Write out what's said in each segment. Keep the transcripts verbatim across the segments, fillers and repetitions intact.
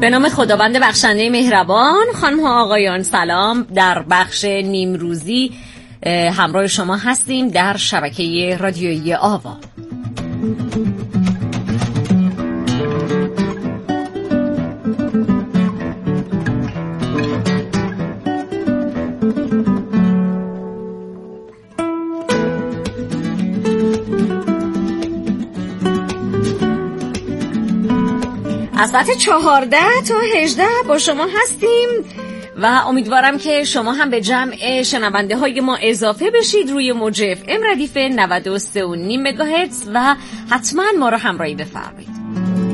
به نام خداوند بخشنده مهربان. خانم ها آقایان سلام. در بخش نیمروزی همراه شما هستیم در شبکه رادیویی آوا. از ساعت چهارده تا هجده با شما هستیم و امیدوارم که شما هم به جمع شنونده های ما اضافه بشید روی موج اف ام ردیف نود و سه و نیم مگاهرتز و حتما ما رو همراهی بفرمایید.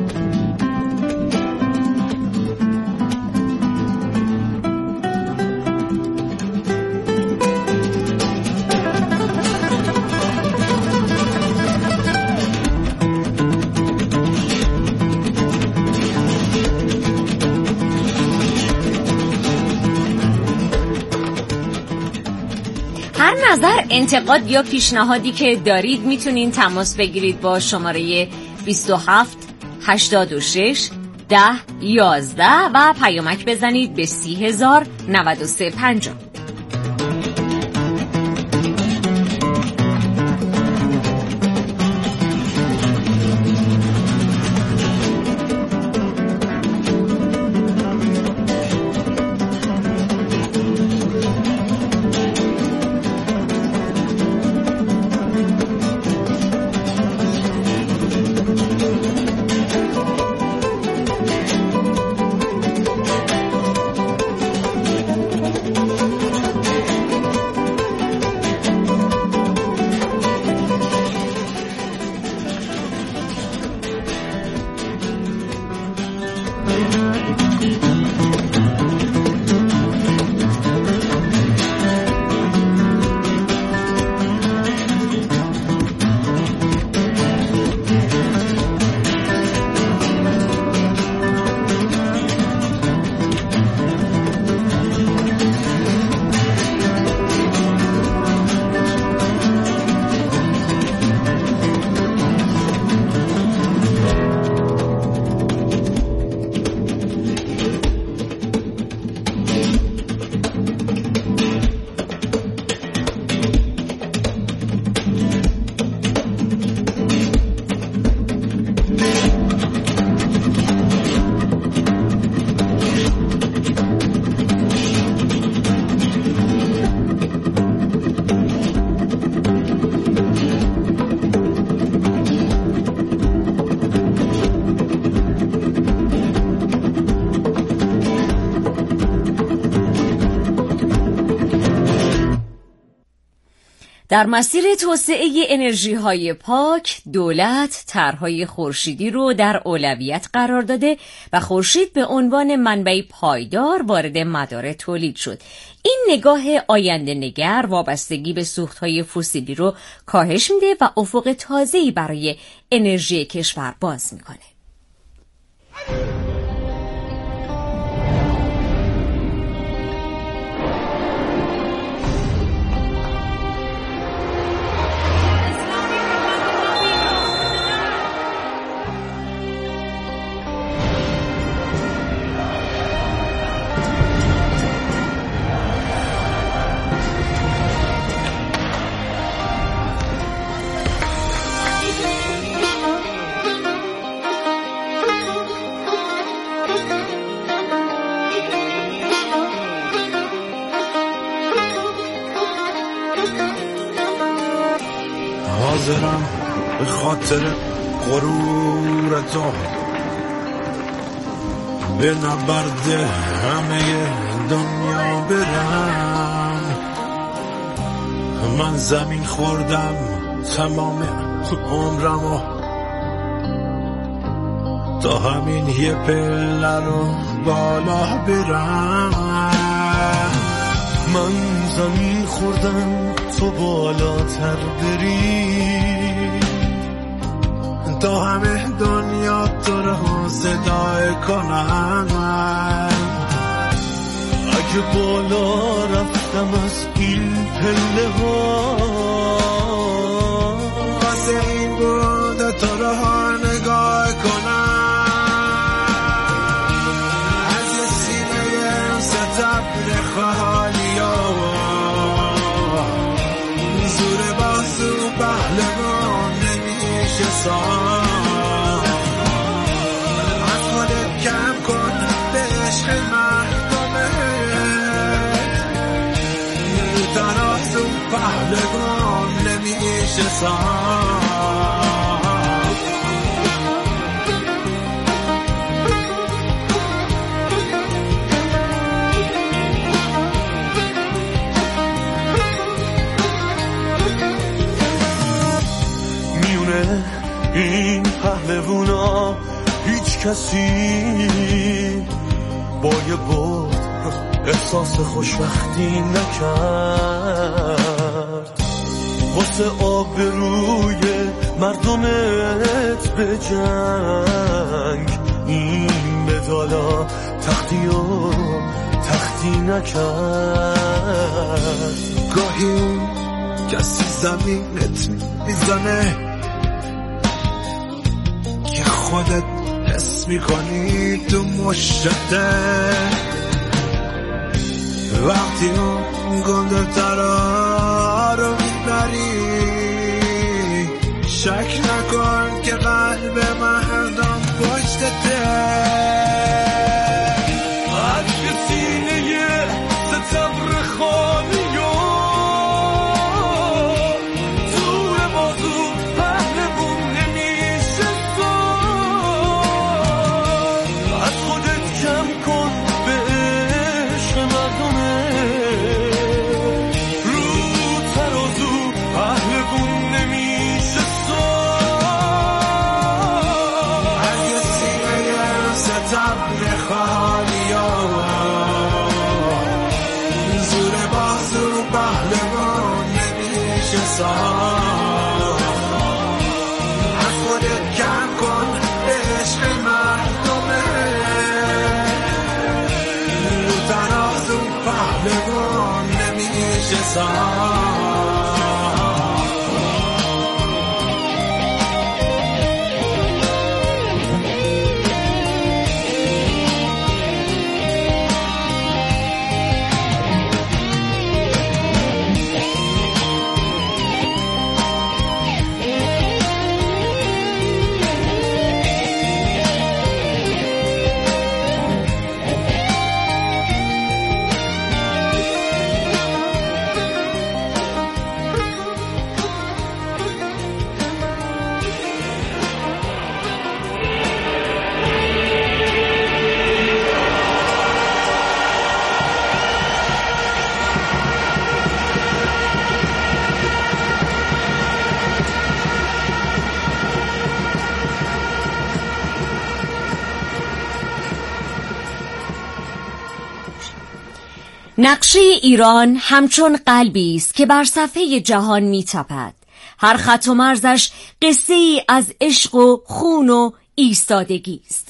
هر نظر، انتقاد یا پیشنهادی که دارید میتونین تماس بگیرید با شماره بیست و هفت هشتاد و شش ده یازده و پیامک بزنید به سی هزار نود و سه پنجاه. در مسیر توسعه انرژی‌های پاک، دولت طرح‌های خورشیدی رو در اولویت قرار داده و خورشید به عنوان منبع پایدار وارد مدار تولید شد. این نگاه آینده نگر وابستگی به سوخت‌های فسیلی رو کاهش میده و افق تازه‌ای برای انرژی کشور باز میکنه. حاضرم به خاطر غرور تو به نبرد همه دنیا برم. من زمین خوردم تمام عمرمو تا همین یه پله رو بالا برم. من زمین خوردم تو بالاتر بری تا همه دنیا تو رو صدای کنن. اگه بالا رفتم از این پله ها واسه این بود تو رو نگاه کنن. سال از خودت کم کن به عشق مردمه ترازو پهلوان نمیشه سال این پهلوونا هیچ کسی با یه بود احساس خوشبختی نکرد واسه آبروی مردمت به جنگ این مدالا تختی و تختی نکرد گاهی کسی زمینت میزنه خودت حس میکنی تو مشته وقتی اون گنده ترا رو میبری شک نکن که قلب مردم پشتته از که سینه ستبر خالی از خودت کم کن به عشق مردمه ترازو پهلوان نمیشه سال نقشه ایران همچون قلبی است که بر صفحه جهان میتپد. هر خط و مرزش قصه ای از عشق و خون و ایستادگی است.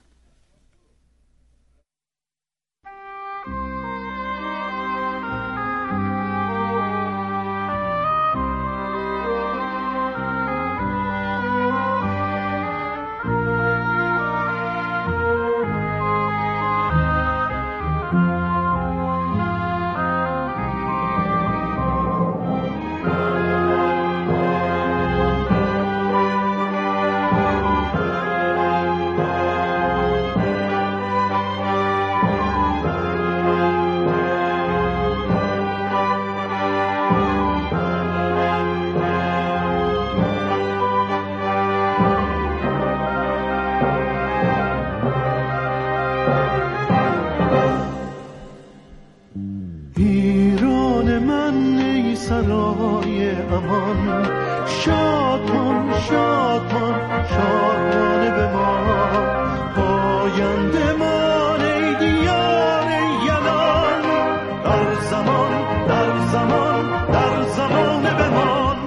سرای امان شادمان شادمان شادمانه به ما پاینده مان ای دیار یلان در زمان در زمان در زمانه به ما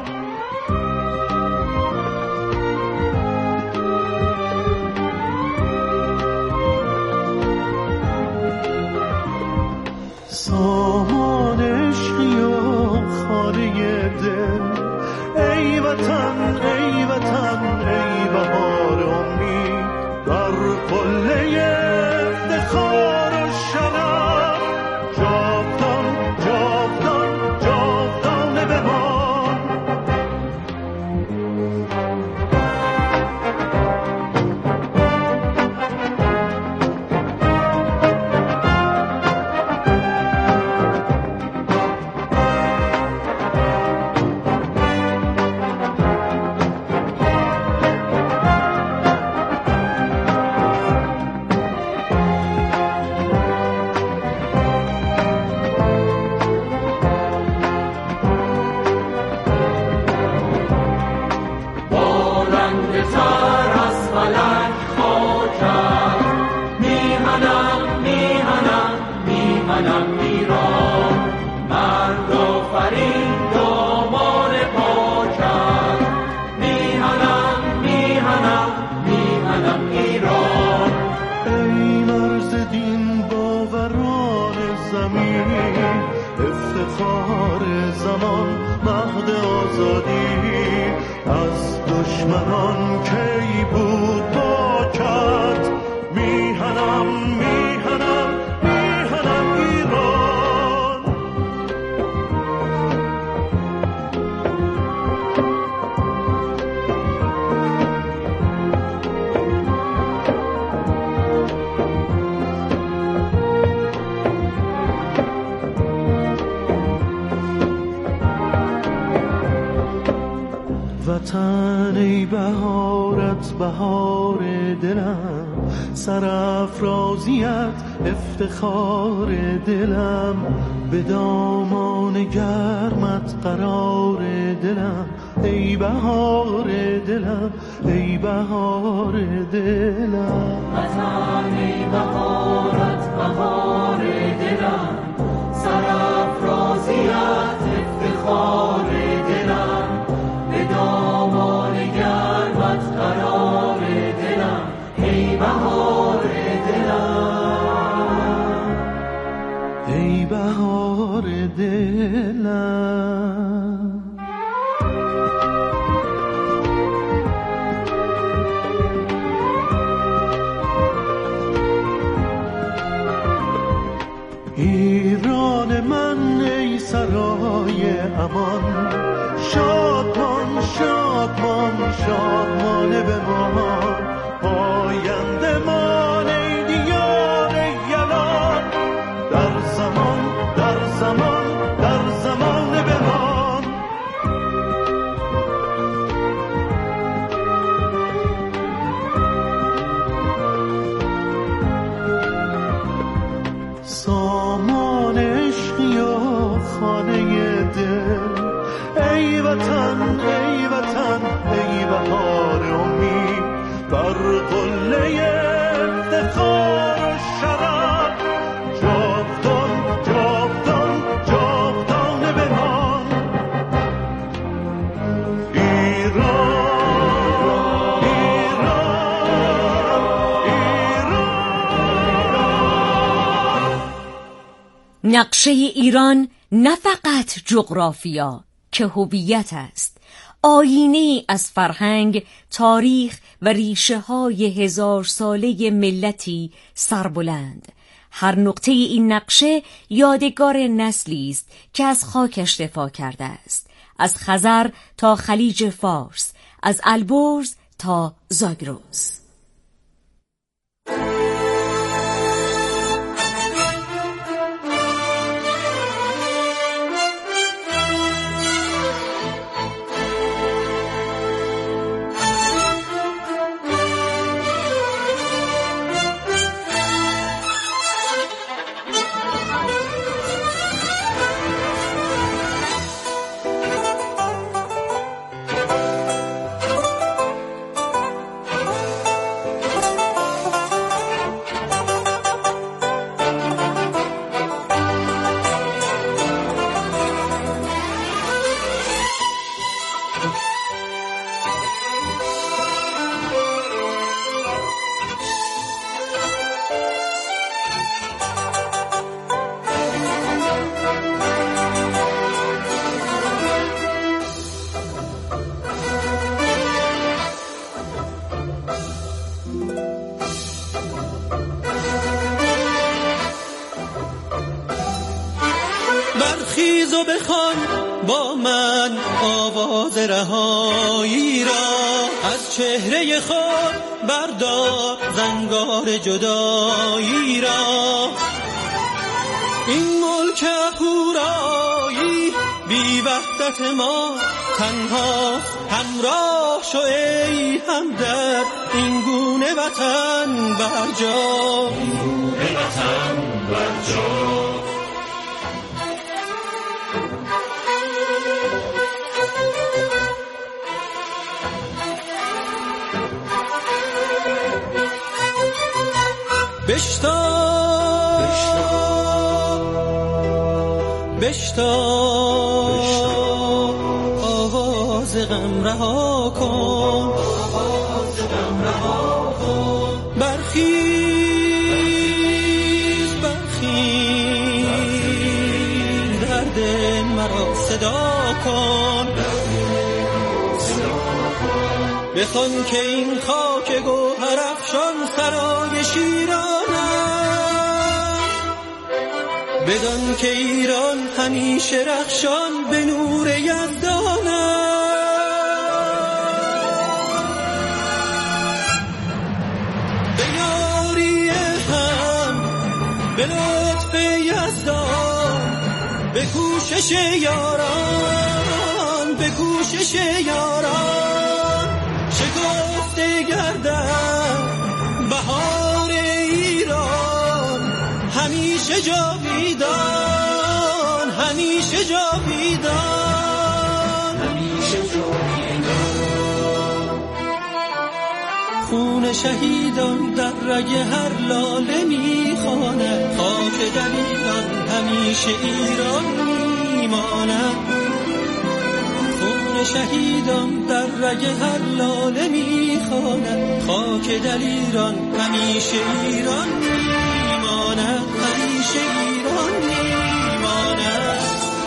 سامان عشقی و خانه دل ای وطن ای وطن ای بهار امید در قله افتخار و شرف جاودان جاودان جاودانه بمان ایران. ای مرز دین باوران زمین، افتخار زمان مهد آزادی. از دشمنان کی بود باکت، میهنم میهنم میهنم ایران. وطن ای بهارت بهار دلم، سرافرازیت افتخار دلم. به دامان گرمت قرار دلم، ای بهار دلم ای بهار دلم. وطن ای بهارت بهار دلم، سرافرازیت افتخار دلم. به دامان گرمت قرار دلم، ای بهار دلم ای بهار دلم. ایران من ای سرای امان، شادمان شادمان شادمانه بمان. آینده مان ای دیار یلان، در زمان در زمان در زمان بمان. سامان عشقی و خانه دل، ای وطن ای وطن ای بهار امید. بر قله افتخار و شرف، جاودان جاودان جاودان بمان. ایران ایران ایران. نقشه ایران نه فقط جغرافیا که هویت است، آینه‌ای از فرهنگ، تاریخ و ریشه های هزار ساله ملتی سربلند. هر نقطه این نقشه یادگار نسلی است که از خاکش دفاع کرده است، از خزر تا خلیج فارس، از البرز تا زاگرس. برخیز و بخوان با من آواز رهایی را، از چهره خود بردار زنگار جدایی را. این ملک اهورایی بی وحدت ما تنها، همراه شو ای همدرد این گونه وطن برجا، این گونه وطن برجا. بشتاب بشتاب آواز غم رها کن، آواز غم رها کن. صدا کن، بخوان که این خاک گوهر افشان سرای شیران است، بدان که ایران همیشه رخشان به نور یزدان است. به یاری هم، به لطف یزدان، به کوشش یاران، به کوشش یاران شکفته گردد بهار ایران، همیشه جاویدان، همیشه جاویدان، همیشه جاویدان. خون شهیدان در رگ هر لاله میخواند، خاک دلیران همیشه ایران میماند. خون شهیدان در رگ هر لاله میخواند، خاک دلیران همیشه ایران میماند، همیشه ایران میماند.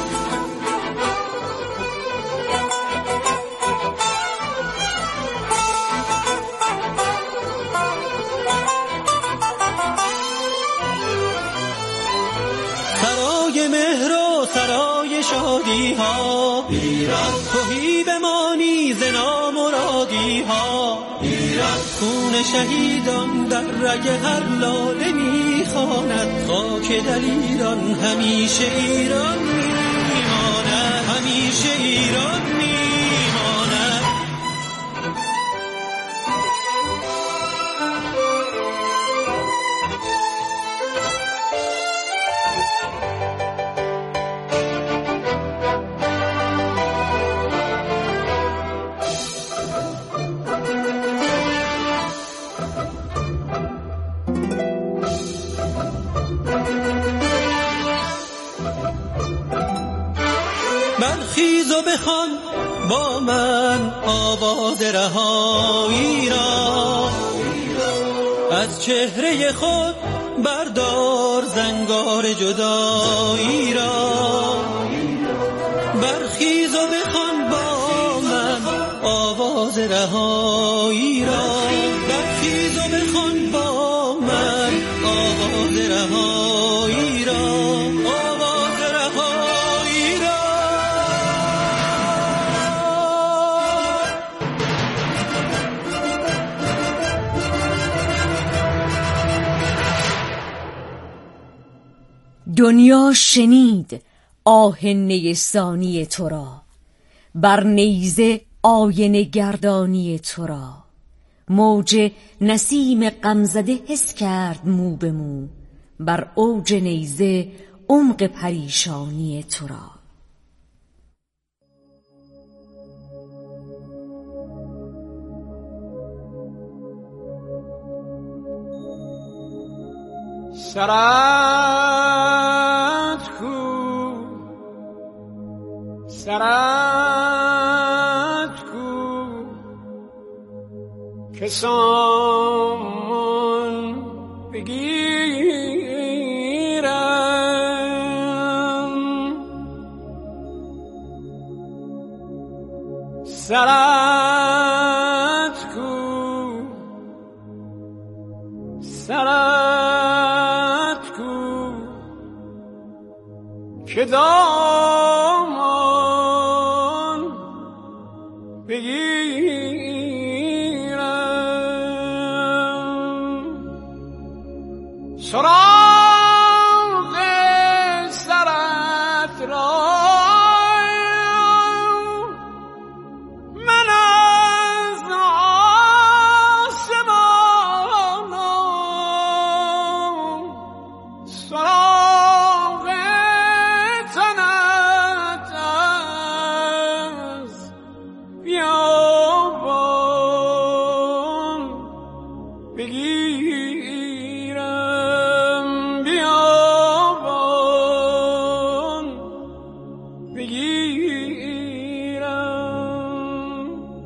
سرای مهر و سرای شادی ها ایران، تهی بمانی ز نامرادی ها ایران. خون شهیدان در رگ هر لاله میخواند، خاک دلیران همیشه ایران میماند، همیشه ایران میماند. برخیز و بخوان با من آواز رهایی را، از چهره خود بردار زنگار جدایی را. برخیز و بخوان با من آواز رهایی را، برخیز و بخوان با من آواز رهایی را، آواز رهایی را. دنیا شنید آهنه ثانی تو را، بر نیزه آینه گردانی تو را. موج نسیم غمزده حس کرد مو به مو، بر اوج نیزه عمق پریشانی تو را. سرت کو، سرت کو که سامان بگیرم. سرت کو، سرت کو که دامان بگیرم. سراغ سرت را من از آسمانم، سراغ تنت از بیابان بگیرم، بیابان بگیرم.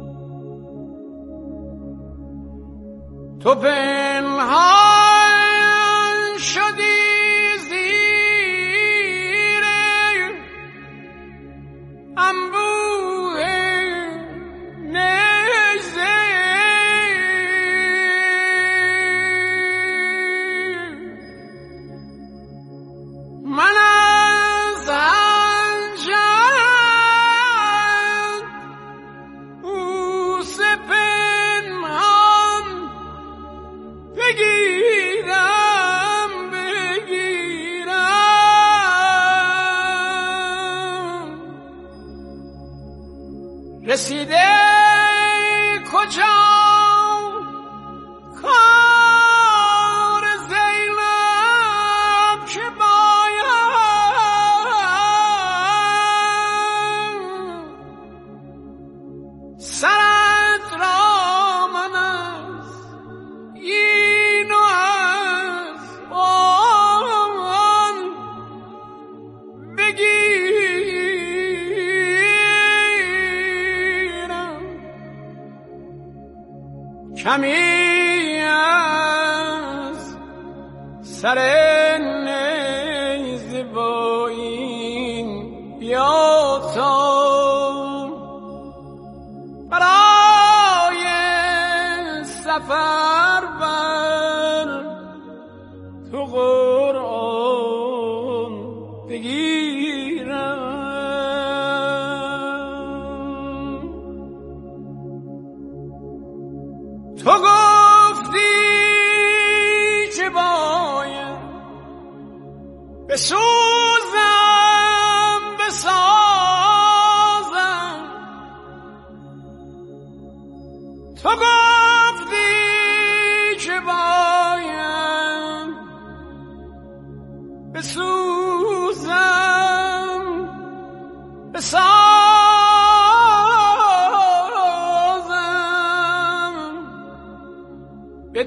تو پنهان شدی زیر رسیده کجا کار زینب که باید سرت را من از این و از آن بگیرم کمی از سر نیزه با این بیا تا برای سفر بر تو قرآن بگیرم تو گفتی که باید بسوزم بسازم تو گفتی که باید بسوزم بسازم به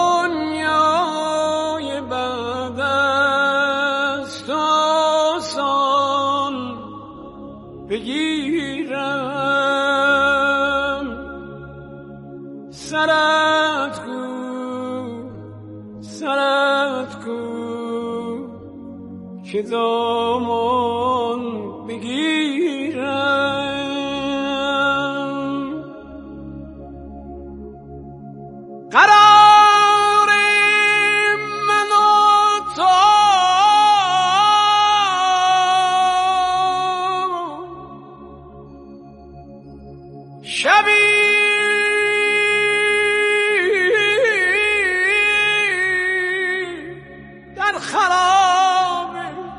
دنیای بعد از تو آسان بگیرم سرت کو سرت کو که دامان بگیرم قرار من و تو شبی در خراب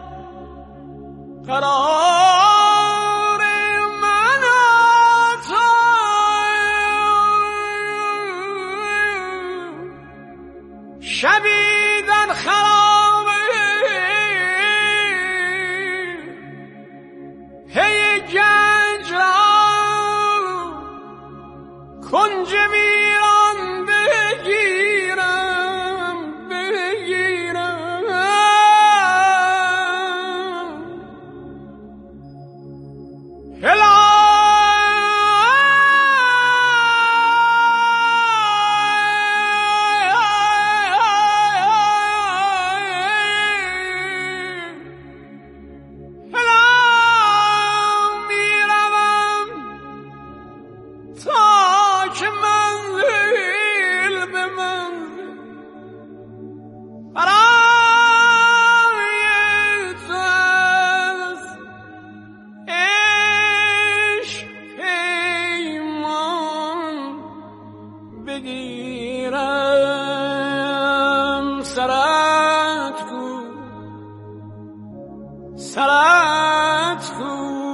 قرار من و تو شبی در خراب هی گنج را کنج ویران بگیرم بگیرم هلا بگیرم سرت کو سرت کو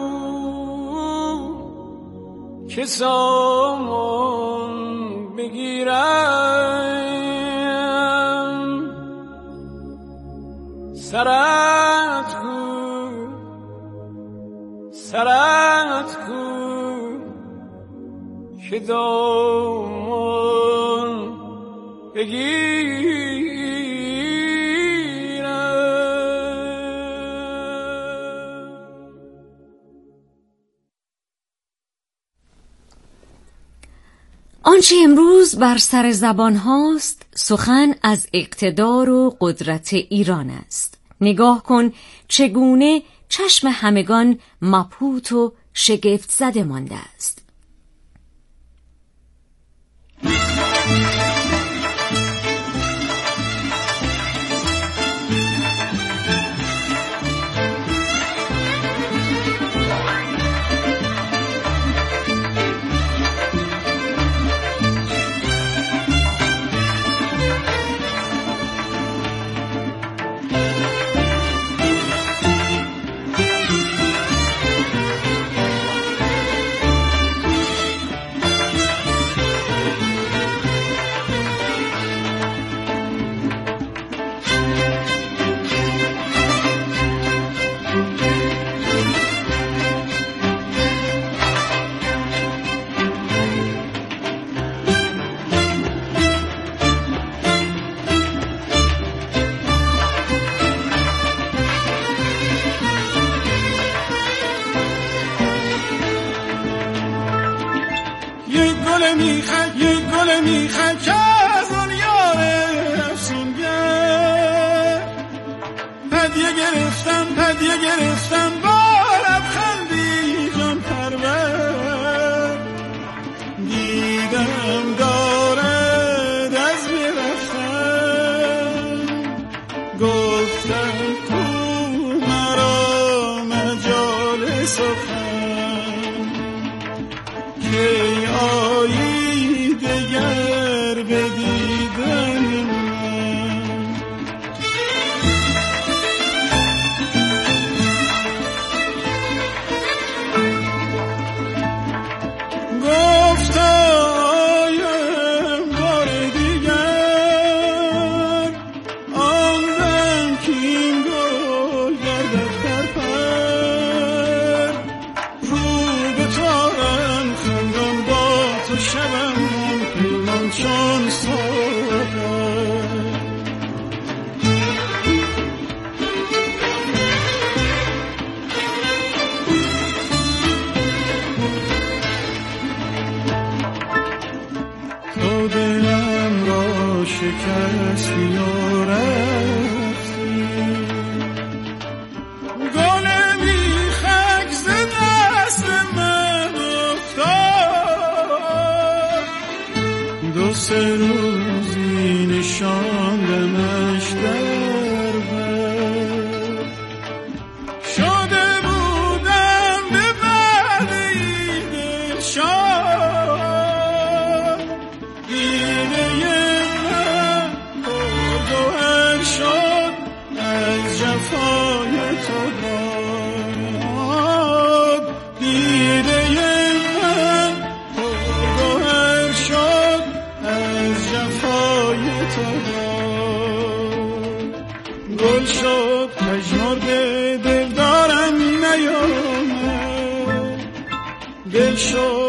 که سامان بگیرم سرت کو سرت کو که دامان بگیرم آنچه امروز بر سر زبان هاست سخن از اقتدار و قدرت ایران است. نگاه کن چگونه چشم همگان مبهوت و شگفت زده مانده است. گل میخک یک گل میخک از اون یار افسونگر هدیه گرفتم هدیه گرفتم با لبخندی جان پرور دیدم دارد از میرفتم گفتم کو مرا مجال سخن که آیی دگر به دیدن من گفتم آیم بار دیگر آمدم که این گل گردد در پر رو به تارم خندان با تو شبم پیمان چون ساغر تو دلم را شکستی و رفتی گل میخک ز دست من افتاد دو سه روزی نشاندمش در بر شده بودم به بعد این دلشاد دیده من پرگوهر شد از جفای تو داد دیده من پرگوهر شد از جفای تو داد گل شد پژمرده دل دارم نیامد دل شد